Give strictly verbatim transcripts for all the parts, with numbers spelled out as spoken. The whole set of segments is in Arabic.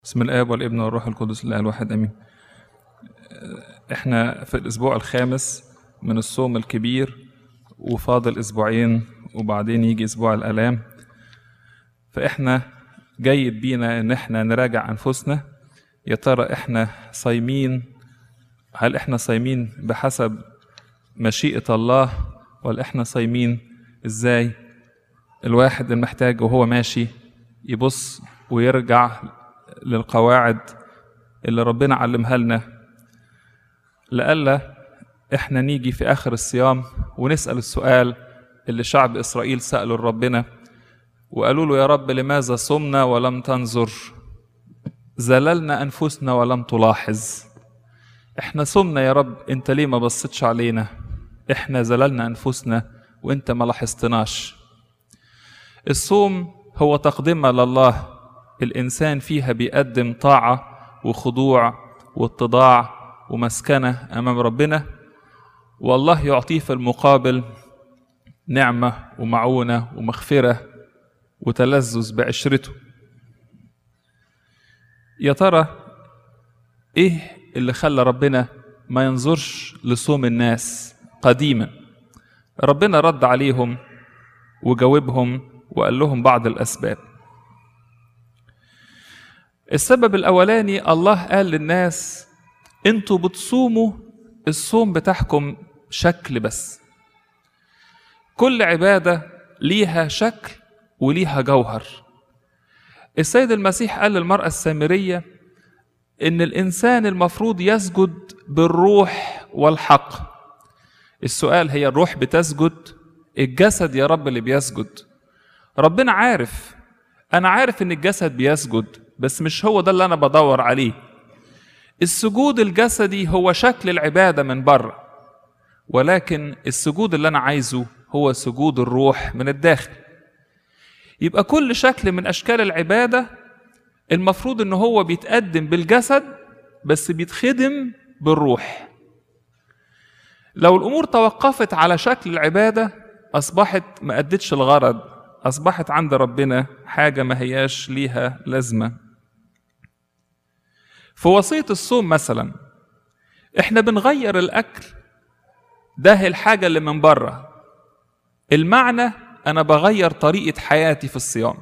بسم الآب والابن والروح القدس الإله الواحد آمين. احنا في الأسبوع الخامس من الصوم الكبير وفاضل أسبوعين وبعدين يجي أسبوع الآلام، فإحنا جيد بينا إن احنا نراجع أنفسنا. يا ترى احنا صايمين؟ هل احنا صايمين بحسب مشيئة الله ولا احنا صايمين ازاي؟ الواحد المحتاج وهو ماشي يبص ويرجع للقواعد اللي ربنا علمها لنا، لألا احنا نيجي في آخر الصيام ونسأل السؤال اللي شعب إسرائيل سألوا ربنا وقالوا له: يا رب لماذا صمنا ولم تنظر؟ زللنا أنفسنا ولم تلاحظ. احنا صمنا يا رب، انت ليه ما بصيتش علينا؟ احنا زللنا أنفسنا وانت ما لاحظتناش. الصوم هو تقدمة لله، الإنسان فيها بيقدم طاعة وخضوع واتضاع ومسكنة أمام ربنا، والله يعطيه في المقابل نعمة ومعونة ومغفرة وتلذذ بعشرته. يا ترى إيه اللي خلى ربنا ما ينظرش لصوم الناس قديما؟ ربنا رد عليهم وجاوبهم وقال لهم بعض الأسباب. السبب الأولاني، الله قال للناس: انتوا بتصوموا الصوم بتاعكم شكل بس. كل عبادة ليها شكل وليها جوهر. السيد المسيح قال للمرأة السامرية إن الإنسان المفروض يسجد بالروح والحق. السؤال: هي الروح بتسجد؟ الجسد يا رب اللي بيسجد. ربنا عارف، أنا عارف إن الجسد بيسجد، بس مش هو ده اللي أنا بدور عليه. السجود الجسدي هو شكل العبادة من بره، ولكن السجود اللي أنا عايزه هو سجود الروح من الداخل. يبقى كل شكل من أشكال العبادة المفروض إنه هو بيتقدم بالجسد بس بيتخدم بالروح. لو الأمور توقفت على شكل العبادة أصبحت ما أدتش الغرض، أصبحت عند ربنا حاجة ما هياش ليها لازمة. في وصية الصوم مثلا إحنا بنغير الأكل، ده الحاجة اللي من بره. المعنى أنا بغير طريقة حياتي في الصيام.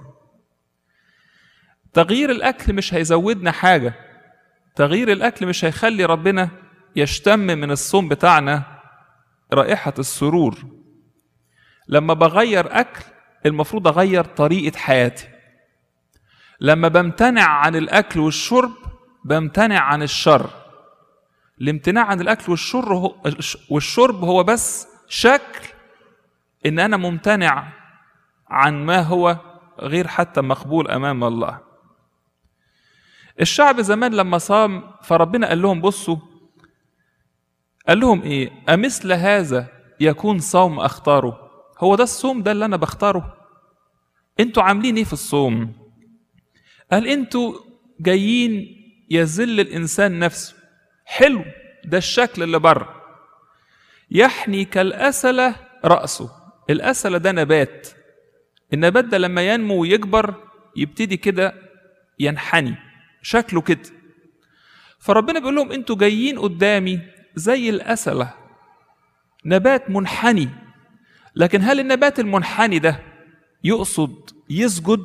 تغيير الأكل مش هيزودنا حاجة، تغيير الأكل مش هيخلي ربنا يشتم من الصوم بتاعنا رائحة السرور. لما بغير أكل المفروض أغير طريقة حياتي. لما بمتنع عن الأكل والشرب بمتنع عن الشر. الامتناع عن الأكل والشرب هو بس شكل إن أنا ممتنع عن ما هو غير حتى مقبول أمام الله. الشعب زمان لما صام فربنا قال لهم: بصوا، قال لهم إيه؟ أمثل هذا يكون صوم أختاره؟ هو ده الصوم ده اللي أنا بختاره؟ أنتوا عاملين إيه في الصوم؟ قال: أنتوا جايين يذل الإنسان نفسه. حلو، ده الشكل اللي بره. يحني كالأسلة رأسه. الأسلة ده نبات، النبات ده لما ينمو ويكبر يبتدي كده ينحني شكله كده. فربنا بيقول لهم: أنتوا جايين قدامي زي الأسلة، نبات منحني. لكن هل النبات المنحني ده يقصد يسجد؟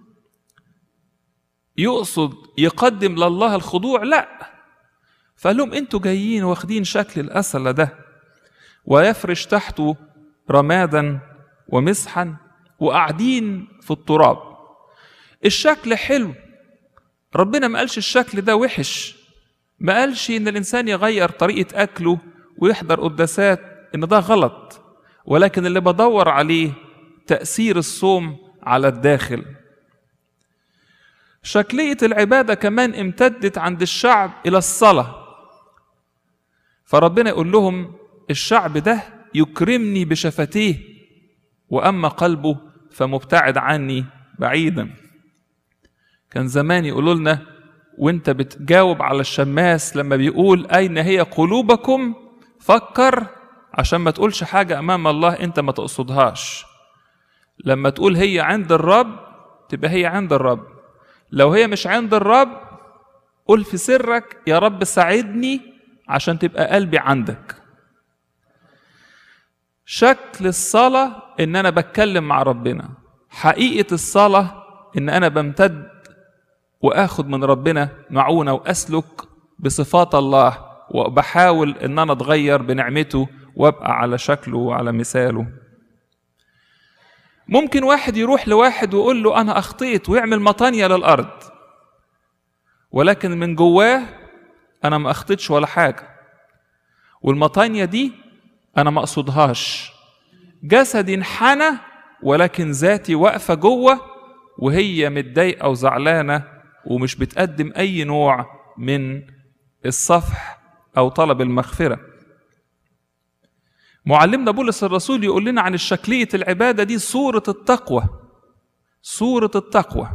يقصد يقدم لله الخضوع؟ لا. فقال لهم: انتوا جايين واخدين شكل الأسلة ده، ويفرش تحته رمادا ومسحا وقاعدين في التراب. الشكل حلو، ربنا ما قالش الشكل ده وحش، ما قالش ان الانسان يغير طريقة اكله ويحضر قداسات ان ده غلط، ولكن اللي بدور عليه تأثير الصوم على الداخل. شكلية العبادة كمان امتدت عند الشعب إلى الصلاة. فربنا يقول لهم: الشعب ده يكرمني بشفتيه، وأما قلبه فمبتعد عني بعيدا. كان زمان يقولوا لنا وانت بتجاوب على الشماس لما بيقول: أين هي قلوبكم؟ فكر عشان ما تقولش حاجة أمام الله انت ما تقصدهاش. لما تقول هي عند الرب تبقى هي عند الرب، لو هي مش عند الرب قل في سرك يا رب ساعدني عشان تبقى قلبي عندك. شكل الصلاة إن أنا بتكلم مع ربنا، حقيقة الصلاة إن أنا بمتد وآخد من ربنا معونة وأسلك بصفات الله، وبحاول إن أنا أتغير بنعمته وأبقى على شكله وعلى مثاله. ممكن واحد يروح لواحد ويقول له أنا أخطيت ويعمل مطانية للأرض، ولكن من جواه أنا ما أخطيتش ولا حاجة، والمطانية دي أنا ما أقصدهاش، جسدي انحنى ولكن ذاتي واقفة جوه وهي متضايقة وزعلانة ومش بتقدم أي نوع من الصفح أو طلب المغفرة. معلمنا بولس الرسول يقول لنا عن الشكلية العبادة دي صورة التقوى، صورة التقوى.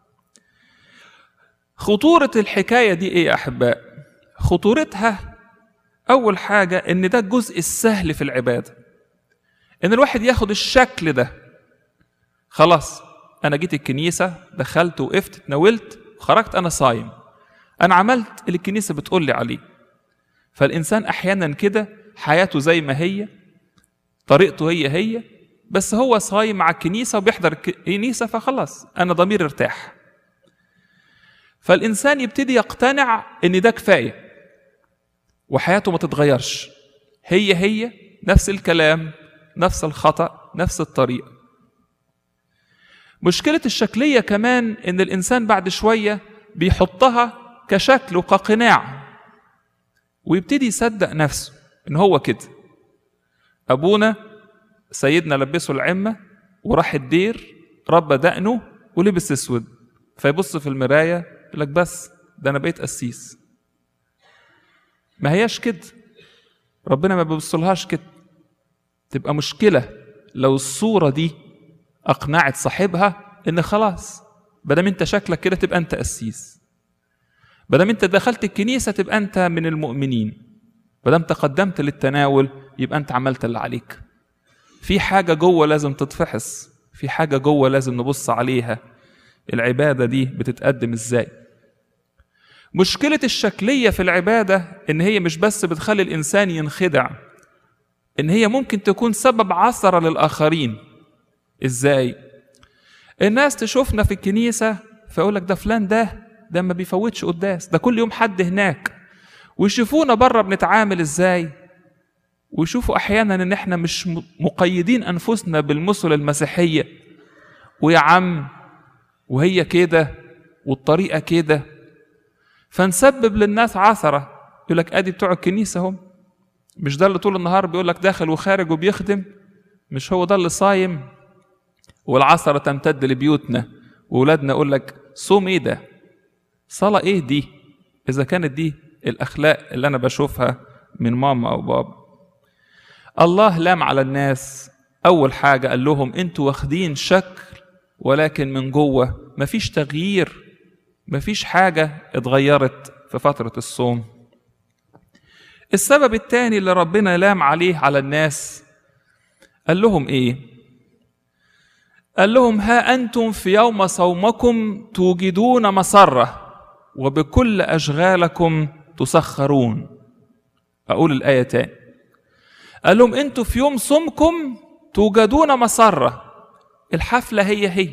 خطورة الحكاية دي إيه يا أحباء؟ خطورتها أول حاجة إن ده الجزء السهل في العبادة، إن الواحد ياخد الشكل ده. خلاص أنا جيت الكنيسة، دخلت وقفت اتناولت وخرجت أنا صايم، أنا عملت اللي الكنيسة بتقول لي عليه. فالإنسان أحيانا كده حياته زي ما هي، طريقته هي هي، بس هو صايم مع الكنيسة وبيحضر الكنيسة، فخلاص أنا ضميري ارتاح. فالإنسان يبتدي يقتنع إن ده كفاية وحياته ما تتغيرش، هي هي نفس الكلام، نفس الخطأ، نفس الطريقة. مشكلة الشكلية كمان إن الإنسان بعد شوية بيحطها كشكل وكقناع ويبتدي يصدق نفسه إن هو كده. أبونا سيدنا لبسه العمة وراح الدير، ربى دقنه ولبس اسود، فيبص في المراية يقول لك بس ده أنا بقيت قسيس. ما هياش كده، ربنا ما بيبصلهاش كده. تبقى مشكلة لو الصورة دي أقنعت صاحبها إن خلاص بدل انت شكلك كده تبقى انت قسيس، بدل انت دخلت الكنيسة تبقى انت من المؤمنين، بدل انت قدمت للتناول يبقى انت عملت اللي عليك. في حاجة جوه لازم تتفحص، في حاجة جوه لازم نبص عليها، العبادة دي بتتقدم ازاي. مشكلة الشكلية في العبادة إن هي مش بس بتخلي الإنسان ينخدع، إن هي ممكن تكون سبب عثرة للآخرين. إزاي؟ الناس تشوفنا في الكنيسة فيقول لك ده فلان ده ده ما بيفوتش قداس، ده كل يوم حد هناك، ويشوفونا بره بنتعامل إزاي، ويشوفوا أحيانا إن إحنا مش مقيدين أنفسنا بالمثل المسيحية، ويا عم وهي كده والطريقة كده، فنسبب للناس عثرة. يقول لك ادي بتوع الكنيسة هم، مش ده اللي طول النهار بيقول لك داخل وخارج وبيخدم، مش هو ده اللي صايم. والعثرة تمتد لبيوتنا وولادنا يقول لك صوم ايه ده، صلاة ايه دي، اذا كانت دي الاخلاق اللي انا بشوفها من ماما او بابا. الله لام على الناس، اول حاجة قال لهم انتوا واخدين شكل ولكن من جوه مفيش تغيير، مفيش حاجة اتغيرت في فترة الصوم. السبب الثاني اللي ربنا لام عليه على الناس قال لهم ايه؟ قال لهم ها أنتم في يوم صومكم توجدون مسرة وبكل أشغالكم تسخرون. أقول الآية تاني، قال لهم أنتم في يوم صومكم توجدون مسرة، الحفلة هي هي،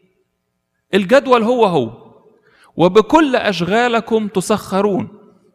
الجدول هو هو، وبكل أشغالكم تسخرون.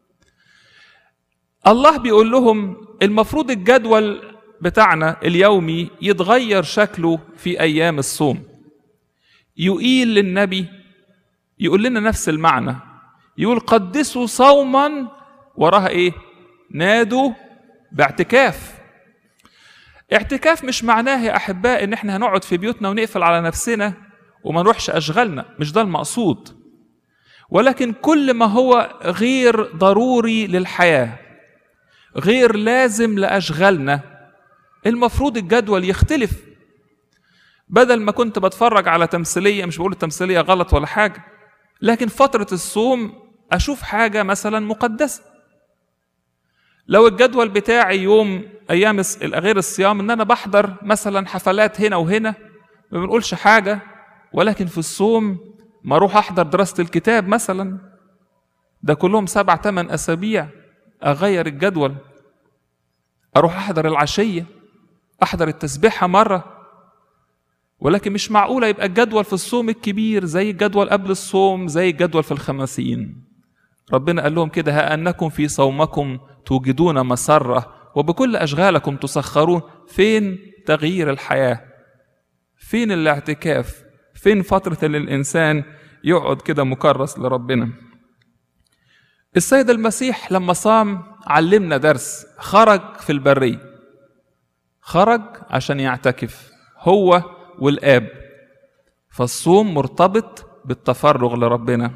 الله بيقول لهم المفروض الجدول بتاعنا اليومي يتغير شكله في أيام الصوم. يقيل للنبي يقول لنا نفس المعنى، يقول قدسوا صوما وراها إيه؟ نادوا باعتكاف. اعتكاف مش معناه يا أحباء إن احنا هنقعد في بيوتنا ونقفل على نفسنا وما نروحش أشغالنا، مش ده المقصود، ولكن كل ما هو غير ضروري للحياة، غير لازم لأشغالنا، المفروض الجدول يختلف. بدل ما كنت بتفرج على تمثيلية، مش بقول التمثيلية غلط ولا حاجة، لكن فترة الصوم أشوف حاجة مثلا مقدسة. لو الجدول بتاعي يوم أيام غير الصيام إن أنا بحضر مثلا حفلات هنا وهنا ما بنقولش حاجة، ولكن في الصوم ما أروح أحضر دراسة الكتاب مثلا، ده كلهم سبع تمن أسابيع أغير الجدول، أروح أحضر العشية، أحضر التسبيحة مرة. ولكن مش معقولة يبقى الجدول في الصوم الكبير زي الجدول قبل الصوم زي الجدول في الخمسين. ربنا قال لهم كده: ها أنكم في صومكم توجدون مسرة وبكل أشغالكم تسخرون. فين تغيير الحياة؟ فين الاعتكاف؟ فين فترة اللي الإنسان يقعد كده مكرس لربنا؟ السيد المسيح لما صام علمنا درس، خرج في البرية، خرج عشان يعتكف هو والآب. فالصوم مرتبط بالتفرغ لربنا.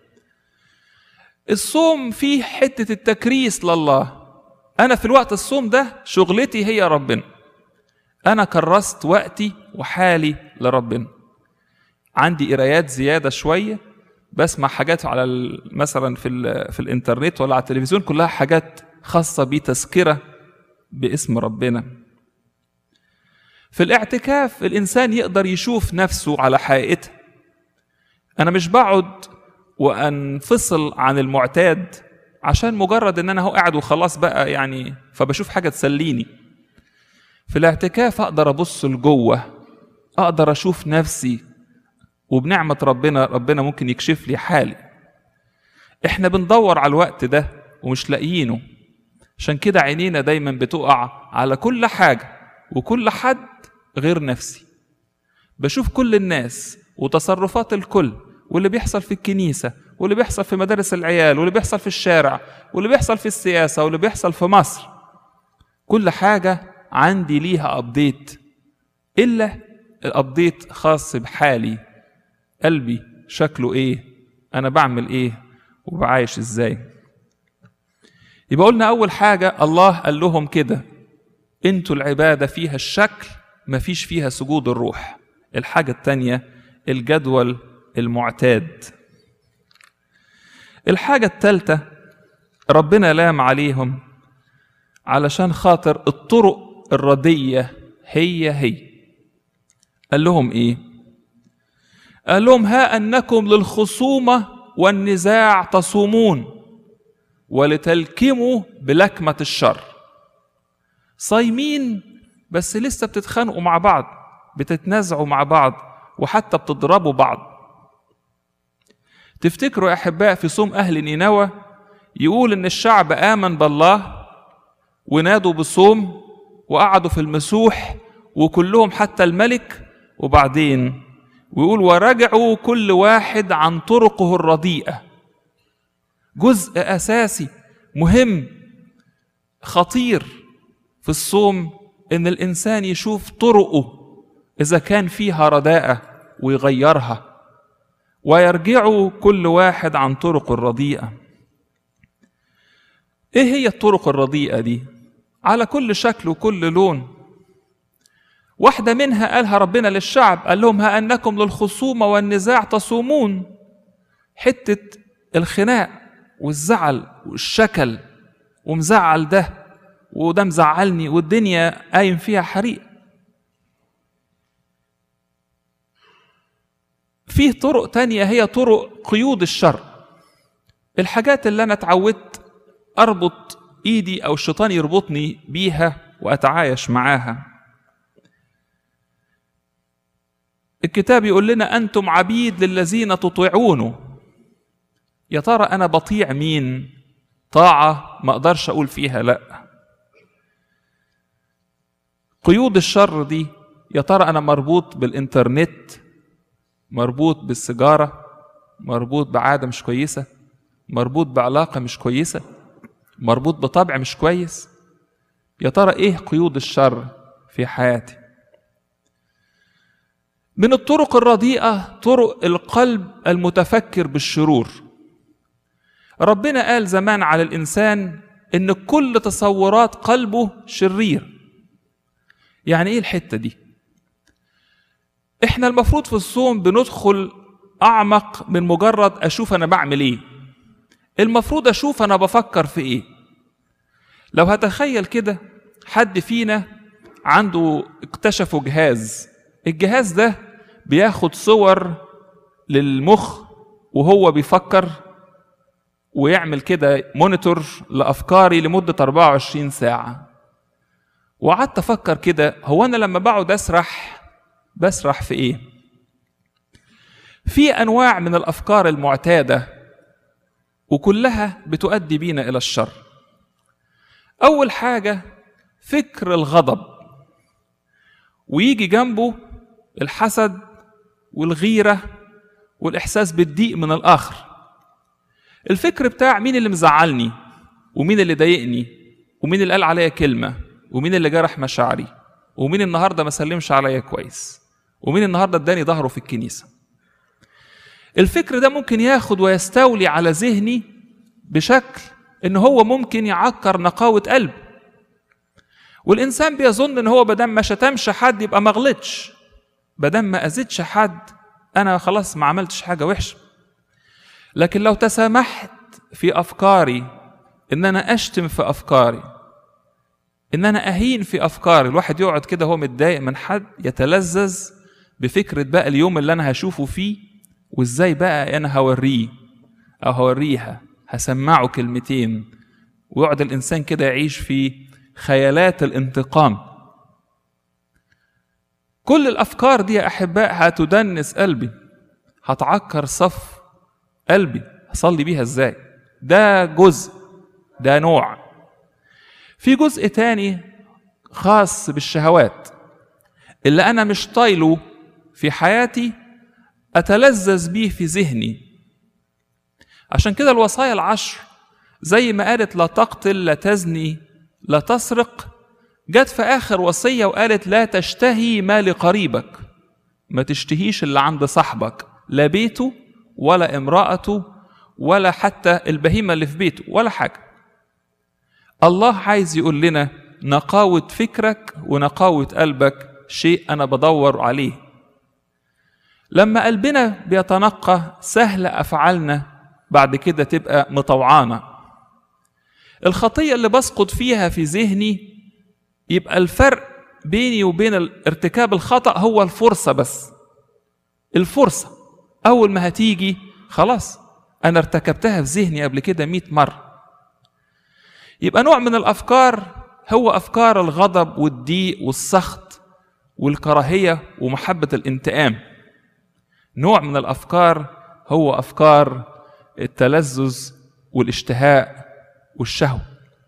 الصوم فيه حتة التكريس لله. أنا في الوقت الصوم ده شغلتي هي ربنا، أنا كرست وقتي وحالي لربنا. عندي قرايات زيادة شوية، بسمع حاجات على مثلا في, في الإنترنت ولا على التلفزيون، كلها حاجات خاصة بتذكرة باسم ربنا. في الاعتكاف الإنسان يقدر يشوف نفسه على حقيقتها. أنا مش بقعد وأنفصل عن المعتاد عشان مجرد إن أنا هو قاعد وخلاص بقى يعني، فبشوف حاجة تسليني. في الاعتكاف أقدر أبص لجوه، أقدر أشوف نفسي، وبنعمة ربنا ربنا ممكن يكشف لي حالي. إحنا بندور على الوقت ده ومش لاقيينه، عشان كده عينينا دايما بتقع على كل حاجة وكل حد غير نفسي. بشوف كل الناس وتصرفات الكل، واللي بيحصل في الكنيسة، واللي بيحصل في مدارس العيال، واللي بيحصل في الشارع، واللي بيحصل في السياسة، واللي بيحصل في مصر. كل حاجة عندي ليها أبديت، إلا الأبديت خاص بحالي، قلبي شكله إيه، أنا بعمل إيه وبعايش إزاي. يبقى قلنا أول حاجة الله قال لهم كده: انتوا العبادة فيها الشكل، مفيش فيها سجود الروح. الحاجة التانية الجدول المعتاد. الحاجة التالتة ربنا لام عليهم علشان خاطر الطرق الردية هي هي. قال لهم ايه؟ قال لهم: ها أنكم للخصومة والنزاع تصومون ولتلكموا بلكمة الشر. صايمين بس لسه بتتخانقوا مع بعض، بتتنازعوا مع بعض، وحتى بتضربوا بعض. تفتكروا يا أحباء في صوم أهل نينوى يقول إن الشعب آمن بالله ونادوا بصوم وقعدوا في المسوح وكلهم حتى الملك، وبعدين ويقول: ورجعوا كل واحد عن طرقه الرديئة. جزء أساسي مهم خطير في الصوم إن الإنسان يشوف طرقه إذا كان فيها رداءة ويغيرها، ويرجعوا كل واحد عن طرق الرديئة. إيه هي الطرق الرديئة دي؟ على كل شكل وكل لون. واحدة منها قالها ربنا للشعب، قال لهم: ها أنكم للخصومة والنزاع تصومون. حتة الخناق والزعل والشكل، ومزعل ده وده مزعلني والدنيا قايم فيها حريق. فيه طرق تانية هي طرق قيود الشر، الحاجات اللي أنا اتعودت أربط إيدي أو الشيطان يربطني بيها وأتعايش معاها. الكتاب يقول لنا: أنتم عبيد للذين تطيعونه. يا ترى أنا بطيع مين؟ طاعة ما أقدرش أقول فيها لأ. قيود الشر دي، يا ترى أنا مربوط بالإنترنت، مربوط بالسيجارة، مربوط بعادة مش كويسة، مربوط بعلاقة مش كويسة، مربوط بطبع مش كويس؟ يا ترى إيه قيود الشر في حياتي؟ من الطرق الرديئة طرق القلب المتفكر بالشرور. ربنا قال زمان على الإنسان إن كل تصورات قلبه شرير. يعني إيه الحتة دي؟ إحنا المفروض في الصوم بندخل أعمق من مجرد أشوف أنا بعمل إيه. المفروض أشوف أنا بفكر في إيه. لو هتخيل كده حد فينا عنده اكتشفوا جهاز، الجهاز ده بياخد صور للمخ وهو بيفكر، ويعمل كده مونيتور لأفكاري لمدة أربعة وعشرين ساعة. وقعدت أفكر كده، هو أنا لما بقعد أسرح بسرح في إيه؟ في أنواع من الأفكار المعتادة وكلها بتؤدي بينا إلى الشر. أول حاجة فكر الغضب، ويجي جنبه الحسد والغيرة والإحساس بالضيق من الآخر. الفكر بتاع مين اللي مزعلني، ومين اللي ضايقني، ومين اللي قال عليا كلمة، ومين اللي جرح مشاعري، ومين النهاردة ما سلمش عليا كويس، ومين النهاردة اداني ظهره في الكنيسة. الفكر ده ممكن ياخد ويستولي على ذهني بشكل إن هو ممكن يعكر نقاوة قلب. والإنسان بيظن إن هو بدم ما شتمش حد يبقى ما غلطش، بدم ما أذيتش حد أنا خلاص ما عملتش حاجة وحشة. لكن لو تسامحت في أفكاري، إن أنا أشتم في أفكاري، إن أنا أهين في أفكاري، الواحد يقعد كده هو متضايق من حد يتلذذ بفكرة بقى اليوم اللي أنا هشوفه فيه، وإزاي بقى أنا هوريه أو هوريها، هسمعه كلمتين، ويقعد الإنسان كده يعيش في خيالات الانتقام. كل الأفكار دي يا أحباء هتدنس قلبي، هتعكر صف قلبي، هصلي بيها إزاي؟ ده جزء، ده نوع. في جزء تاني خاص بالشهوات اللي أنا مش طايله في حياتي، أتلذذ بيه في ذهني. عشان كده الوصايا العشر زي ما قالت لا تقتل، لا تزني، لا تسرق، جت في آخر وصية وقالت لا تشتهي ما لقريبك، ما تشتهيش اللي عند صاحبك، لا بيته ولا امرأته ولا حتى البهيمة اللي في بيته ولا حاجة. الله عايز يقول لنا نقاوة فكرك ونقاوة قلبك شيء أنا بدور عليه. لما قلبنا بيتنقى سهل أفعالنا بعد كده تبقى مطوعانة. الخطية اللي بسقط فيها في ذهني يبقى الفرق بيني وبين ارتكاب الخطأ هو الفرصة بس. الفرصة أول ما هتيجي خلاص أنا ارتكبتها في ذهني قبل كده مئة مرة. يبقى نوع من الأفكار هو أفكار الغضب والضيق والسخط والكراهية ومحبة الانتقام. نوع من الأفكار هو أفكار التلذذ والاشتهاء والشهوة.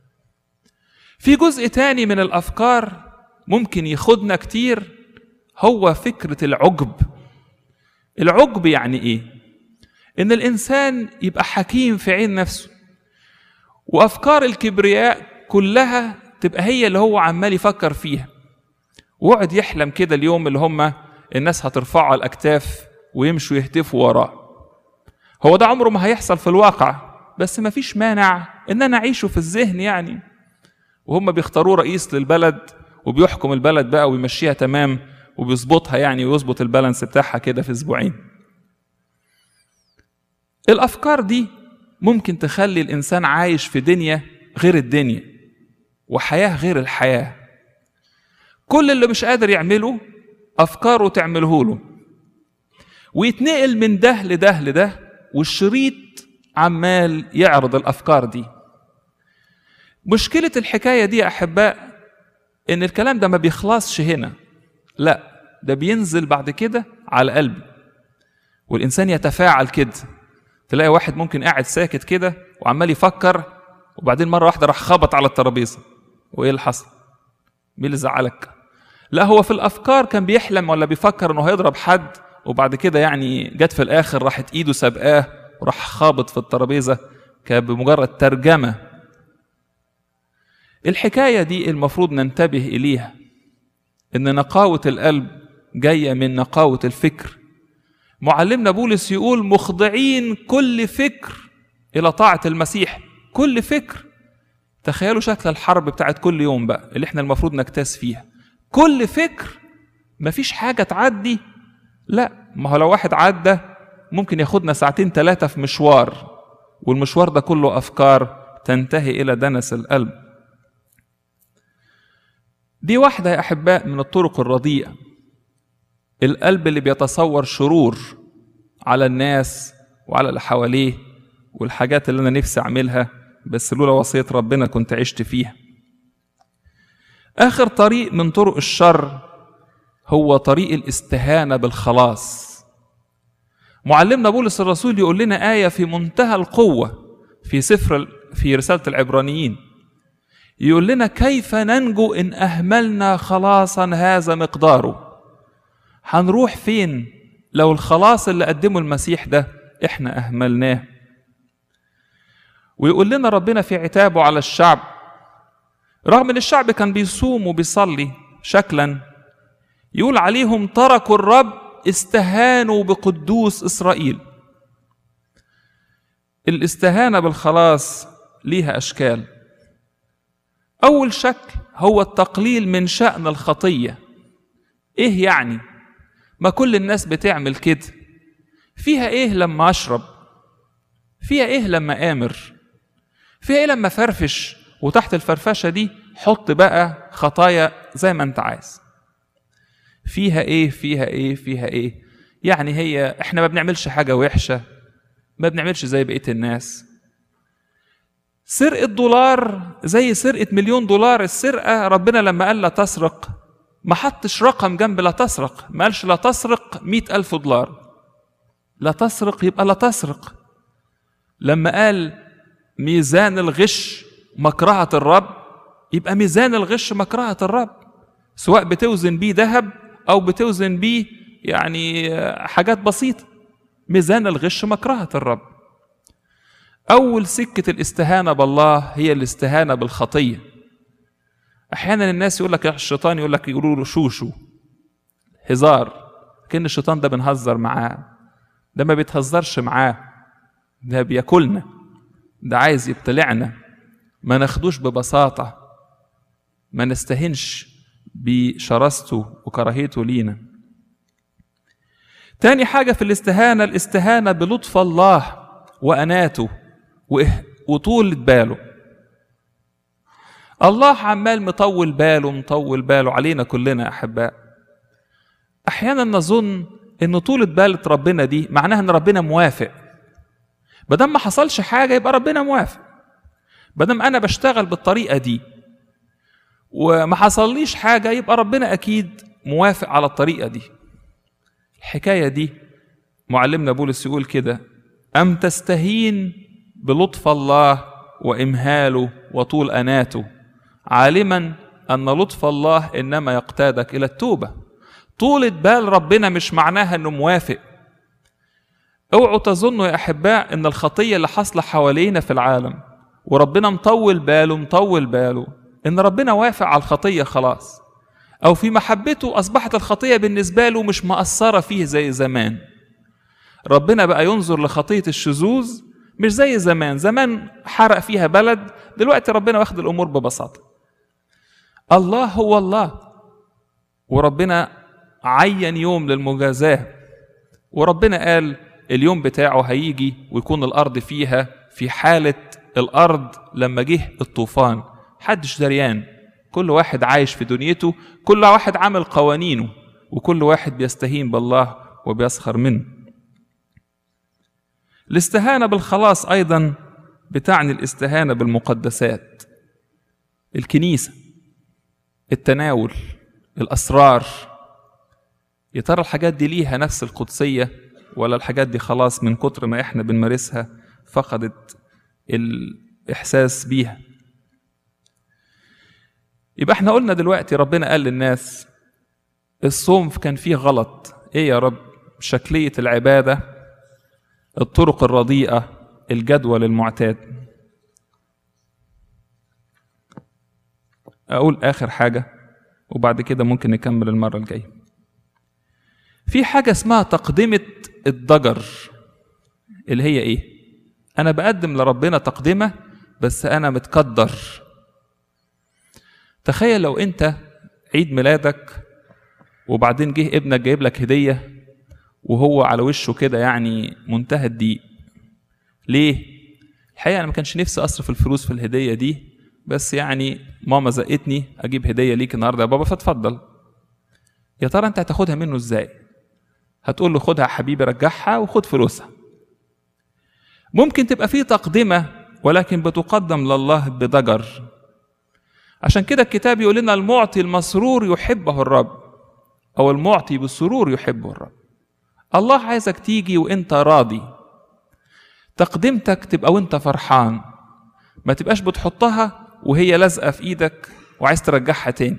في جزء تاني من الأفكار ممكن ياخدنا كتير، هو فكرة العجب. العجب يعني إيه؟ إن الإنسان يبقى حكيم في عين نفسه، وأفكار الكبرياء كلها تبقى هي اللي هو عمال يفكر فيها، وقعد يحلم كده اليوم اللي هم الناس هترفعه على الأكتاف ويمشوا يهتفوا وراه. هو ده عمره ما هيحصل في الواقع، بس ما فيش مانع إن أنا أعيشه في الذهن يعني. وهم بيختاروا رئيس للبلد وبيحكم البلد بقى ويمشيها تمام وبيظبطها يعني، ويظبط البالانس بتاعها كده في أسبوعين. الأفكار دي ممكن تخلي الإنسان عايش في دنيا غير الدنيا وحياة غير الحياة. كل اللي مش قادر يعمله أفكاره تعمله له، ويتنقل من ده لده لده، والشريط عمال يعرض الأفكار دي. مشكلة الحكاية دي يا أحباء إن الكلام ده ما بيخلصش هنا، لا ده بينزل بعد كده على قلبي، والإنسان يتفاعل كده. تلاقي واحد ممكن قاعد ساكت كده وعمال يفكر، وبعدين مرة واحدة راح خبط على الترابيزة. وإيه اللي حصل؟ مين اللي زعلك؟ لا هو في الأفكار كان بيحلم ولا بيفكر إنه هيضرب حد، وبعد كده يعني جت في الآخر راحت إيده سابقاه وراح خابط في الترابيزة كبمجرد ترجمة. الحكاية دي المفروض ننتبه إليها، إن نقاوة القلب جاية من نقاوة الفكر. معلمنا بولس يقول مخضعين كل فكر إلى طاعة المسيح. كل فكر، تخيلوا شكل الحرب بتاعت كل يوم بقى اللي احنا المفروض نجتاز فيها. كل فكر، مفيش حاجة تعدي. لا، ما هو لو واحد عدى ممكن ياخدنا ساعتين ثلاثة في مشوار، والمشوار ده كله أفكار تنتهي إلى دنس القلب. دي واحدة يا أحباء من الطرق الرديئة. القلب اللي بيتصور شرور على الناس وعلى اللي حواليه والحاجات اللي أنا نفسي أعملها بس لولا وصية ربنا كنت عشت فيها. آخر طريق من طرق الشر هو طريق الاستهانة بالخلاص. معلمنا بولس الرسول يقول لنا آية في منتهى القوة في سفر في رسالة العبرانيين، يقول لنا كيف ننجو إن أهملنا خلاصا هذا مقداره. هنروح فين لو الخلاص اللي قدمه المسيح ده إحنا أهملناه؟ ويقول لنا ربنا في عتابه على الشعب، رغم ان الشعب كان بيصوم وبيصلي شكلا، يقول عليهم تركوا الرب استهانوا بقدوس إسرائيل. الاستهانة بالخلاص ليها أشكال. أول شكل هو التقليل من شأن الخطية. إيه يعني؟ ما كل الناس بتعمل كده، فيها إيه لما أشرب؟ فيها إيه لما آمر؟ فيها إيه لما فرفش؟ وتحت الفرفشة دي حط بقى خطايا زي ما أنت عايز. فيها إيه فيها إيه فيها إيه؟ يعني هي إحنا ما بنعملش حاجة وحشة، ما بنعملش زي بقية الناس. سرقة دولار زي سرقة مليون دولار. السرقة ربنا لما قال لا تسرق ما حطش رقم جنب لا تسرق، ما قالش لا تسرق مئة ألف دولار، لا تسرق يبقى لا تسرق. لما قال ميزان الغش مكرهة الرب يبقى ميزان الغش مكرهة الرب، سواء بتوزن بيه ذهب أو بتوزن بيه يعني حاجات بسيطة. ميزان الغش مكرهة الرب. أول سكة الاستهانة بالله هي الاستهانة بالخطية. أحيانا الناس يقول لك الشيطان، يقول لك يقولوا له شوشو، هزار، كأن الشيطان ده بنهزر معاه. ده ما بيتهزرش معاه، ده بياكلنا، ده عايز يبتلعنا. ما ناخدوش ببساطة، ما نستهنش بشراسته وكراهيته لينا. تاني حاجة في الاستهانة الاستهانة بلطف الله وأناته وطول باله. الله عمال مطول باله مطول باله علينا كلنا أحباء. أحيانا نظن إن طولة بالة ربنا دي معناها إن ربنا موافق. بدل ما حصلش حاجة يبقى ربنا موافق. بدل أنا بشتغل بالطريقة دي وما حصليش حاجة يبقى ربنا أكيد موافق على الطريقة دي. الحكاية دي معلمنا بولس يقول كده: أم تستهين بلطف الله وإمهاله وطول أناته، عالما أن لطف الله إنما يقتادك إلى التوبة. طولة بال ربنا مش معناها أنه موافق. اوعوا تظنوا يا أحباء أن الخطية اللي حصل حوالينا في العالم وربنا مطول باله مطول باله إن ربنا وافق على الخطية خلاص، أو في محبته أصبحت الخطية بالنسبة له مش مأثرة فيه زي زمان. ربنا بقى ينظر لخطية الشذوذ مش زي زمان. زمان حرق فيها بلد، دلوقتي ربنا واخد الأمور ببساطة. الله هو الله، وربنا عين يوم للمجازاة، وربنا قال اليوم بتاعه هيجي ويكون الأرض فيها في حالة الأرض لما جه الطوفان. حدش دريان، كل واحد عايش في دنيته، كل واحد عامل قوانينه، وكل واحد بيستهين بالله وبيسخر منه. الاستهانة بالخلاص أيضا بتعني الاستهانة بالمقدسات، الكنيسة، التناول، الأسرار. يا ترى الحاجات دي ليها نفس القدسية ولا الحاجات دي خلاص من كتر ما احنا بنمارسها فقدت الإحساس بيها؟ يبقى احنا قلنا دلوقتي ربنا قال للناس الصوم كان فيه غلط. ايه يا رب؟ شكلية العبادة، الطرق الرديئة، الجدول المعتاد. أقول آخر حاجة وبعد كده ممكن نكمل المرة الجاية. في حاجة اسمها تقدمة الضجر، اللي هي إيه؟ أنا بقدم لربنا تقدمة بس أنا متقدر. تخيل لو أنت عيد ميلادك وبعدين جه ابنك جايب لك هدية وهو على وشه كده يعني منتهى الضيق. ليه؟ الحقيقة أنا ما كانش نفسي أصرف الفلوس في الهدية دي، بس يعني ماما زقتني أجيب هدية ليك النهاردة يا بابا فتفضل. يا ترى أنت هتاخدها منه إزاي؟ هتقول له خدها يا حبيبي رجعها وخد فلوسها، ممكن تبقى فيه تقدمة ولكن بتقدم لله بضجر. عشان كده الكتاب يقول لنا المعطي المسرور يحبه الرب، أو المعطي بالسرور يحبه الرب. الله عايزك تيجي وانت راضي، تقدمتك تبقى وانت فرحان، ما تبقاش بتحطها وهي لازقة في ايدك وعايز ترجعها تاني.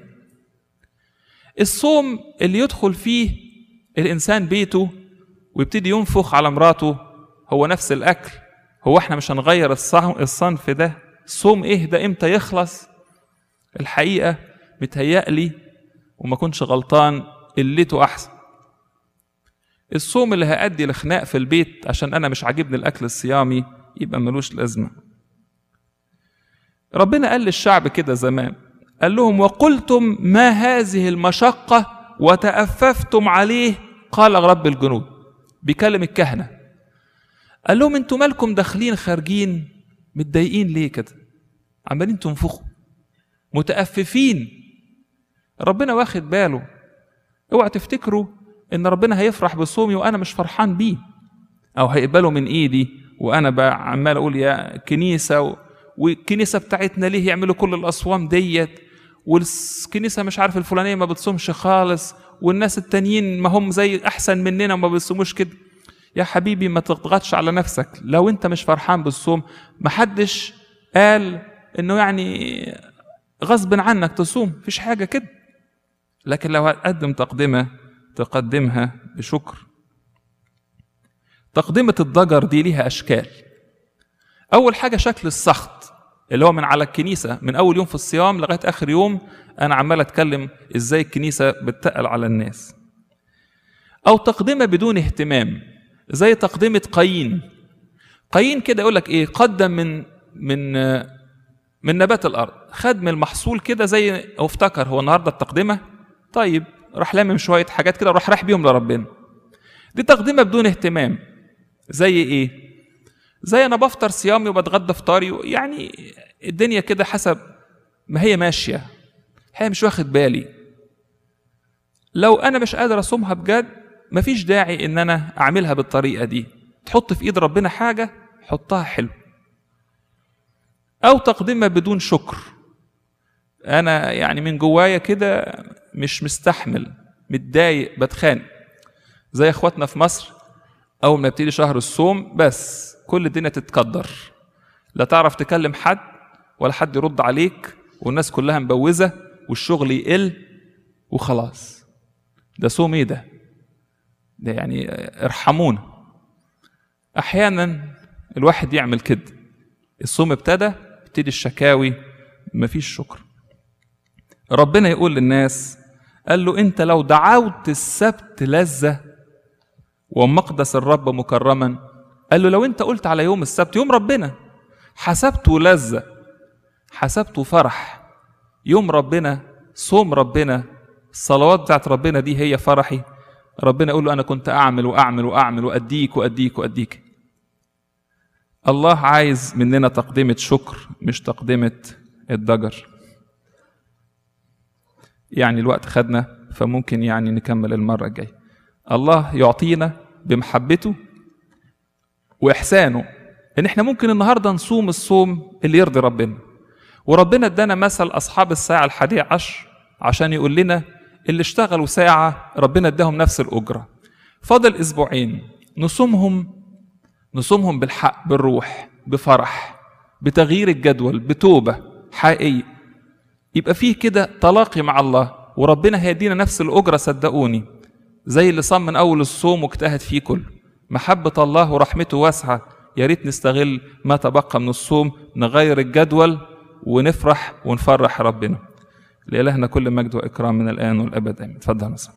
الصوم اللي يدخل فيه الإنسان بيته ويبتدي ينفخ على مراته هو نفس الأكل. هو احنا مش هنغير الصنف ده؟ الصوم ايه ده؟ امتى يخلص؟ الحقيقة متهيألي وما كنش غلطان قلته أحسن. الصوم اللي هيؤدي لخناق في البيت عشان أنا مش عاجبني الأكل الصيامي يبقى ملوش لازمة. ربنا قال للشعب كده زمان، قال لهم وقلتم ما هذه المشقة وتأففتم عليه قال رب الجنود. بيكلم الكهنة، قال لهم انتوا مالكم داخلين خارجين متضايقين ليه كده؟ عمالين تنفخوا متأففين. ربنا واخد باله. اوعى تفتكروا ان ربنا هيفرح بصومي وانا مش فرحان بيه، او هيقبله من ايدي وانا بقى عمال اقول يا كنيسة و... والكنيسة بتاعتنا ليه يعملوا كل الاصوام ديت، والكنيسة مش عارف الفلانية ما بتصومش خالص، والناس التانيين ما هم زي احسن مننا وما بيصوموش كده. يا حبيبي ما تضغطش على نفسك. لو انت مش فرحان بالصوم، محدش قال انه يعني غصب عنك تصوم، مفيش حاجة كده. لكن لو هتقدم تقدمة تقدمها بشكر. تقدمة الضجر دي ليها أشكال. أول حاجة شكل السخط اللي هو من على الكنيسة من أول يوم في الصيام لغاية آخر يوم أنا عمال أتكلم إزاي الكنيسة بتتقل على الناس. أو تقدمة بدون اهتمام زي تقدمة قايين. قايين كده يقولك إيه، قدم من من من نبات الأرض، خد من المحصول كده زي أو افتكر هو النهاردة التقدمة، طيب راح لامم شوية حاجات كده وراح راح بيهم لربنا. دي تقدمة بدون اهتمام. زي إيه؟ زي أنا بفطر صيامي وبتغدى فطاري، يعني الدنيا كده حسب ما هي ماشية، هي مش واخد بالي. لو أنا مش قادر أصومها بجد مفيش داعي إن أنا أعملها بالطريقة دي. تحط في إيد ربنا حاجة حطها حلو. أو تقدمة بدون شكر، أنا يعني من جوايا كده مش مستحمل، متضايق، بتخانق. زي اخواتنا في مصر اول ما يبتدي شهر الصوم بس كل الدنيا تتكدر، لا تعرف تكلم حد ولا حد يرد عليك، والناس كلها مبوزة والشغل يقل وخلاص. ده صوم ايه ده؟ ده يعني ارحمونا. احيانا الواحد يعمل كده، الصوم ابتدى ابتدي الشكاوي، مفيش شكر. ربنا يقول للناس، قال له انت لو دعوت السبت لذة ومقدس الرب مكرما، قال له لو انت قلت على يوم السبت يوم ربنا حسبته لذة، حسبته فرح، يوم ربنا، صوم ربنا، الصلوات بتاعت ربنا دي هي فرحي، ربنا يقول له انا كنت اعمل واعمل واعمل واديك واديك واديك. الله عايز مننا تقدمة شكر مش تقدمة الضجر. يعني الوقت خدنا فممكن يعني نكمل المرة الجاية. الله يعطينا بمحبته وإحسانه إن إحنا ممكن النهاردة نصوم الصوم اللي يرضي ربنا، وربنا ادانا مثل أصحاب الساعة الحادية عشر عشان يقول لنا اللي اشتغلوا ساعة ربنا اداهم نفس الأجرة. فاضل أسبوعين نصومهم، نصومهم بالحق، بالروح، بفرح، بتغيير الجدول، بتوبة حقيقية، يبقى فيه كده تلاقي مع الله، وربنا هيدينا نفس الأجرة صدقوني، زي اللي صام من أول الصوم واجتهد فيه كله. محبة الله ورحمته واسعة، يا ريت نستغل ما تبقى من الصوم، نغير الجدول ونفرح ونفرح ربنا. لإلهنا كل مجد وإكرام من الآن والأبد آمين. اتفضل.